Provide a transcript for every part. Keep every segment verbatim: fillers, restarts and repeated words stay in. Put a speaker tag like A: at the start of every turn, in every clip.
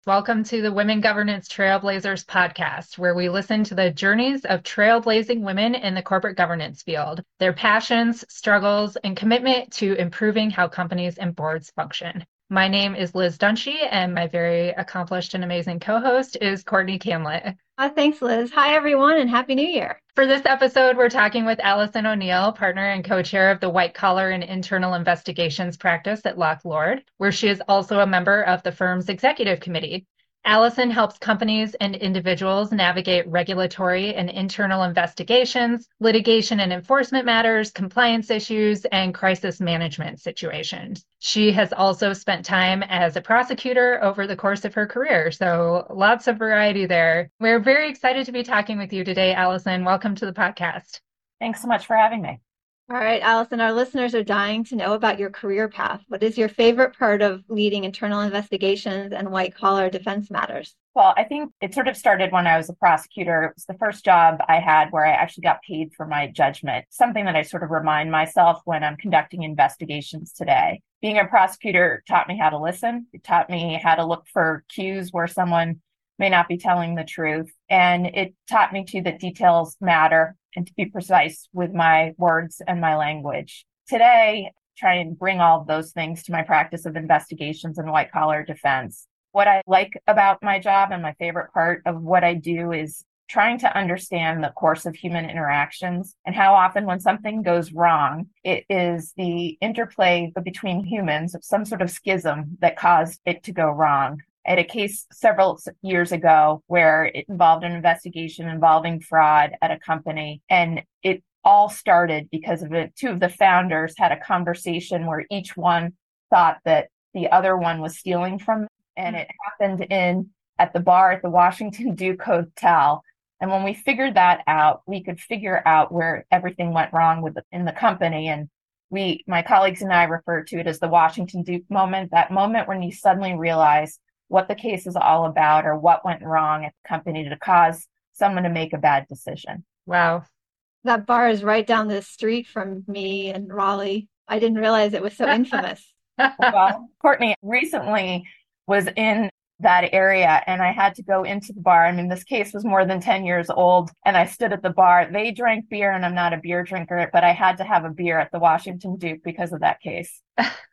A: Welcome to the Women Governance Trailblazers podcast, where we listen to the journeys of trailblazing women in the corporate governance field, their passions, struggles, and commitment to improving how companies and boards function. My name is Liz Dunshee, and my very accomplished and amazing co-host is Courtney Camlett.
B: Uh, thanks, Liz. Hi, everyone, and Happy New Year.
A: For this episode, we're talking with Allison O'Neill, partner and co-chair of the White Collar and Internal Investigations practice at Loch Lord, where she is also a member of the firm's executive committee. Allison helps companies and individuals navigate regulatory and internal investigations, litigation and enforcement matters, compliance issues, and crisis management situations. She has also spent time as a prosecutor over the course of her career, so lots of variety there. We're very excited to be talking with you today, Allison. Welcome to the podcast.
C: Thanks so much for having me.
B: All right, Allison, our listeners are dying to know about your career path. What is your favorite part of leading internal investigations and white-collar defense matters?
C: Well, I think it sort of started when I was a prosecutor. It was the first job I had where I actually got paid for my judgment, something that I sort of remind myself when I'm conducting investigations today. Being a prosecutor taught me how to listen. It taught me how to look for cues where someone may not be telling the truth. And it taught me too that details matter and to be precise with my words and my language. Today, try and bring all of those things to my practice of investigations and white collar defense. What I like about my job and my favorite part of what I do is trying to understand the course of human interactions and how often when something goes wrong, it is the interplay between humans, some sort of schism that caused it to go wrong. I had a case several years ago where it involved an investigation involving fraud at a company, and it all started because of it. Two of the founders had a conversation where each one thought that the other one was stealing from them, and it happened in at the bar at the Washington Duke Hotel. And when we figured that out, we could figure out where everything went wrong with the, in the company. And we, my colleagues and I, refer to it as the Washington Duke moment. That moment when you suddenly realize what the case is all about or what went wrong at the company to cause someone to make a bad decision.
A: Wow.
B: That bar is right down the street from me in Raleigh. I didn't realize it was so infamous.
C: Well, Courtney recently was in that area and I had to go into the bar. I mean, this case was more than ten years old and I stood at the bar. They drank beer and I'm not a beer drinker, but I had to have a beer at the Washington Duke because of that case.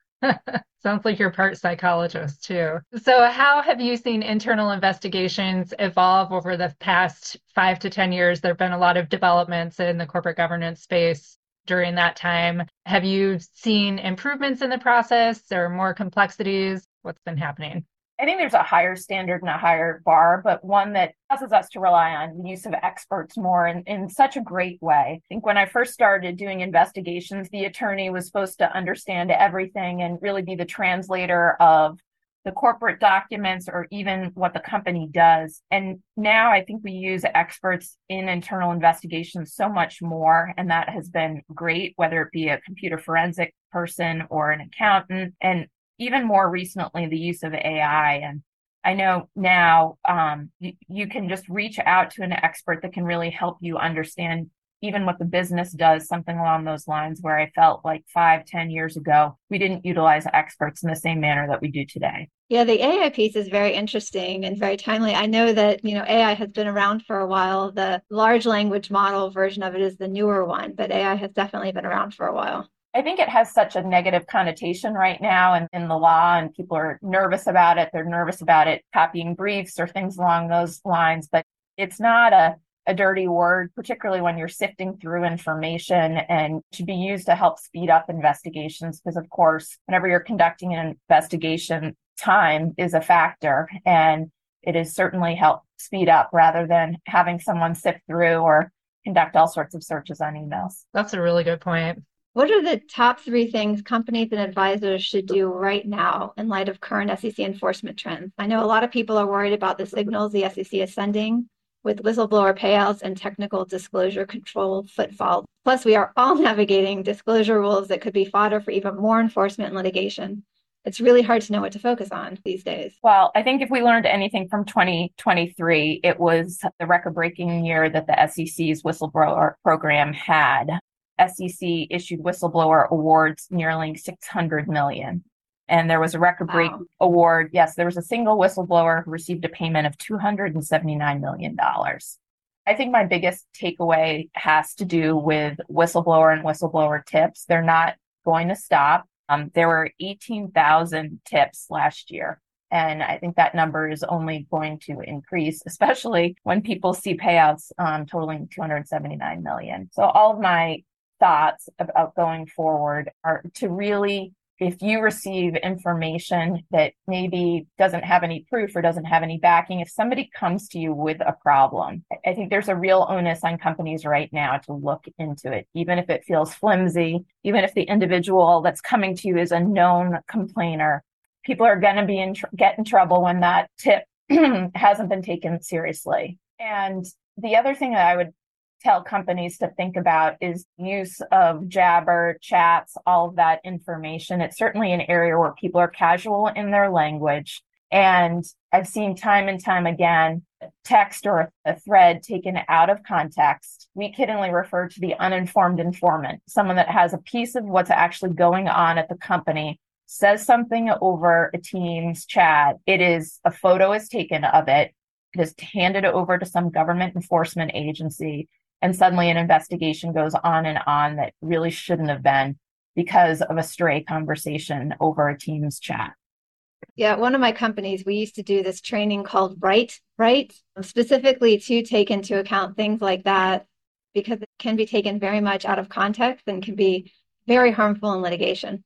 A: Sounds like you're part psychologist too. So how have you seen internal investigations evolve over the past five to ten years? There have been a lot of developments in the corporate governance space during that time. Have you seen improvements in the process or more complexities? What's been happening?
C: I think there's a higher standard and a higher bar, but one that causes us to rely on the use of experts more in, in such a great way. I think when I first started doing investigations, the attorney was supposed to understand everything and really be the translator of the corporate documents or even what the company does. And now I think we use experts in internal investigations so much more, and that has been great, whether it be a computer forensic person or an accountant. And even more recently, the use of A I. And I know now um, you, you can just reach out to an expert that can really help you understand even what the business does, something along those lines, where I felt like five, ten years ago, we didn't utilize experts in the same manner that we do today.
B: Yeah, the A I piece is very interesting and very timely. I know that, you know, A I has been around for a while. The large language model version of it is the newer one, but A I has definitely been around for a while.
C: I think it has such a negative connotation right now in, in the law, and people are nervous about it. They're nervous about it copying briefs or things along those lines, but it's not a, a dirty word, particularly when you're sifting through information, and should be used to help speed up investigations because, of course, whenever you're conducting an investigation, time is a factor, and it is certainly help speed up rather than having someone sift through or conduct all sorts of searches on emails.
A: That's a really good point.
B: What are the top three things companies and advisors should do right now in light of current S E C enforcement trends? I know a lot of people are worried about the signals the S E C is sending with whistleblower payouts and technical disclosure control footfall. Plus, we are all navigating disclosure rules that could be fodder for even more enforcement and litigation. It's really hard to know what to focus on these days.
C: Well, I think if we learned anything from twenty twenty-three, it was the record-breaking year that the S E C's whistleblower program had. S E C issued whistleblower awards nearing six hundred million dollars. And there was a record-breaking
B: Wow.
C: award. Yes, there was a single whistleblower who received a payment of two hundred seventy-nine million dollars. I think my biggest takeaway has to do with whistleblower and whistleblower tips. They're not going to stop. Um, there were eighteen thousand tips last year. And I think that number is only going to increase, especially when people see payouts um, totaling two hundred seventy-nine million dollars. So all of my thoughts about going forward are to really, if you receive information that maybe doesn't have any proof or doesn't have any backing, if somebody comes to you with a problem, I think there's a real onus on companies right now to look into it, even if it feels flimsy, even if the individual that's coming to you is a known complainer. People are going to be in tr- get in trouble when that tip hasn't been taken seriously. And the other thing that I would tell companies to think about is use of Jabber, chats, all of that information. It's certainly an area where people are casual in their language. And I've seen time and time again, text or a thread taken out of context. We kiddingly refer to the uninformed informant, someone that has a piece of what's actually going on at the company, says something over a Teams chat. It is, a photo is taken of it. It is handed over to some government enforcement agency. And suddenly an investigation goes on and on that really shouldn't have been because of a stray conversation over a Teams chat.
B: Yeah, one of my companies, we used to do this training called Write, Right, specifically to take into account things like that, because it can be taken very much out of context and can be very harmful in litigation.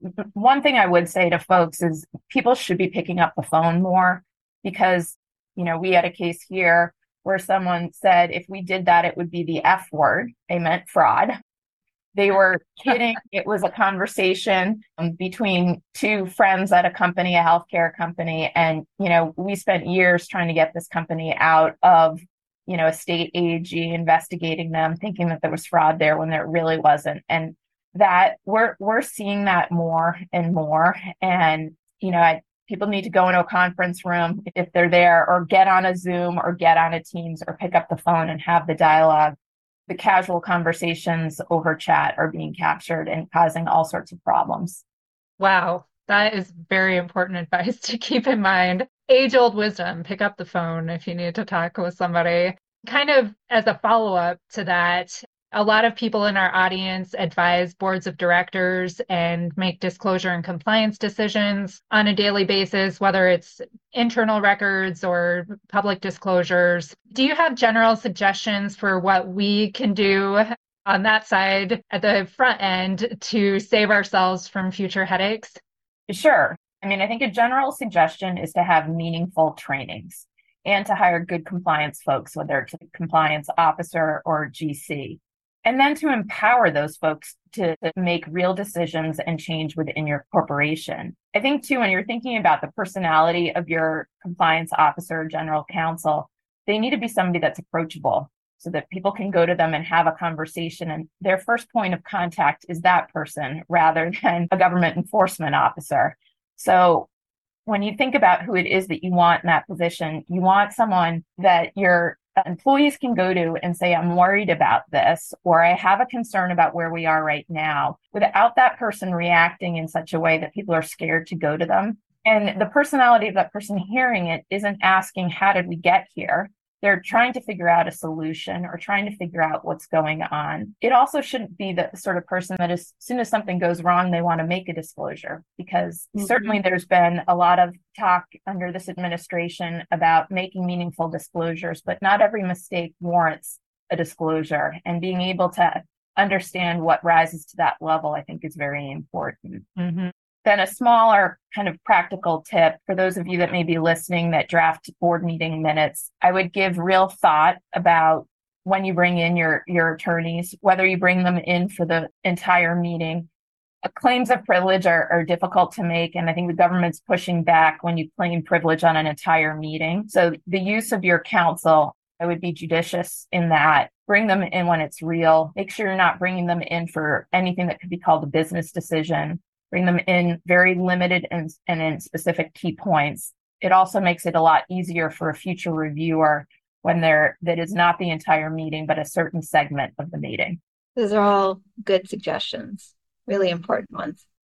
C: One thing I would say to folks is people should be picking up the phone more because, you know, we had a case here where someone said, if we did that, it would be the F word. They meant fraud. They were kidding. It was a conversation um, between two friends at a company, a healthcare company. And, you know, we spent years trying to get this company out of, you know, a state A G investigating them, thinking that there was fraud there when there really wasn't. And that we're, we're seeing that more and more. And, you know, I, people need to go into a conference room if they're there, or get on a Zoom or get on a Teams or pick up the phone and have the dialogue. The casual conversations over chat are being captured and causing all sorts of problems.
A: Wow, that is very important advice to keep in mind. Age-old wisdom, pick up the phone if you need to talk with somebody. Kind of as a follow-up to that, a lot of people in our audience advise boards of directors and make disclosure and compliance decisions on a daily basis, whether it's internal records or public disclosures. Do you have general suggestions for what we can do on that side at the front end to save ourselves from future headaches?
C: Sure. I mean, I think a general suggestion is to have meaningful trainings and to hire good compliance folks, whether it's a compliance officer or G C. And then to empower those folks to, to make real decisions and change within your corporation. I think, too, when you're thinking about the personality of your compliance officer or general counsel, they need to be somebody that's approachable so that people can go to them and have a conversation. And their first point of contact is that person rather than a government enforcement officer. So when you think about who it is that you want in that position, you want someone that your employees can go to and say, I'm worried about this, or I have a concern about where we are right now, without that person reacting in such a way that people are scared to go to them. And the personality of that person hearing it isn't asking, how did we get here? They're trying to figure out a solution or trying to figure out what's going on. It also shouldn't be the sort of person that as soon as something goes wrong, they want to make a disclosure, because mm-hmm. certainly there's been a lot of talk under this administration about making meaningful disclosures, but not every mistake warrants a disclosure. And being able to understand what rises to that level, I think, is very important. Mm-hmm. Then a smaller kind of practical tip for those of you that may be listening that draft board meeting minutes, I would give real thought about when you bring in your, your attorneys, whether you bring them in for the entire meeting. Uh, claims of privilege are, are difficult to make, and I think the government's pushing back when you claim privilege on an entire meeting. So the use of your counsel, I would be judicious in that. Bring them in when it's real. Make sure you're not bringing them in for anything that could be called a business decision. Bring them in very limited and, and in specific key points. It also makes it a lot easier for a future reviewer when they're, that is not the entire meeting, but a certain segment of the meeting.
B: Those are all good suggestions, really important ones.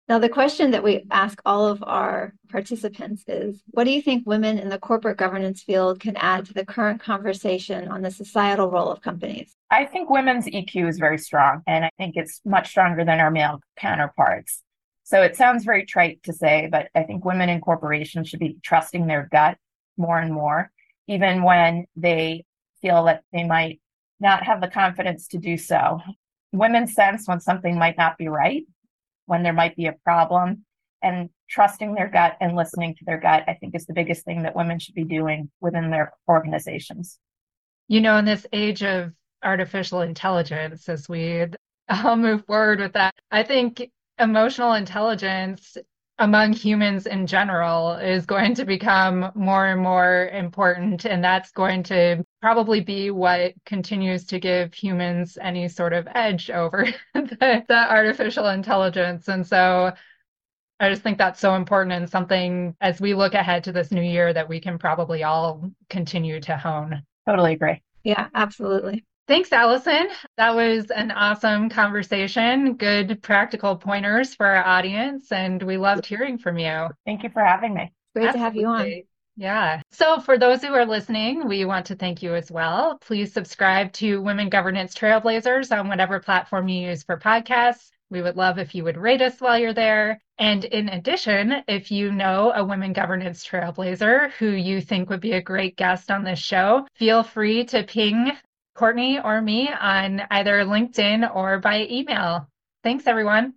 B: Now, the question that we ask all of our participants is, what do you think women in the corporate governance field can add to the current conversation on the societal role of companies?
C: I think women's E Q is very strong, and I think it's much stronger than our male counterparts. So it sounds very trite to say, but I think women in corporations should be trusting their gut more and more, even when they feel that they might not have the confidence to do so. Women sense when something might not be right, when there might be a problem, and trusting their gut and listening to their gut, I think, is the biggest thing that women should be doing within their organizations.
A: You know, in this age of artificial intelligence, as we all move forward with that, I think emotional intelligence among humans in general is going to become more and more important. And that's going to probably be what continues to give humans any sort of edge over the, the artificial intelligence. And so I just think that's so important and something as we look ahead to this new year that we can probably all continue to hone.
C: Totally agree.
B: Yeah, absolutely.
A: Thanks, Allison. That was an awesome conversation. Good practical pointers for our audience, and we loved hearing from you.
C: Thank you for having me.
B: Great Absolutely. to have you on.
A: Yeah. So for those who are listening, we want to thank you as well. Please subscribe to Women Governance Trailblazers on whatever platform you use for podcasts. We would love if you would rate us while you're there. And in addition, if you know a women governance trailblazer who you think would be a great guest on this show, feel free to ping Courtney or me on either LinkedIn or by email. Thanks, everyone.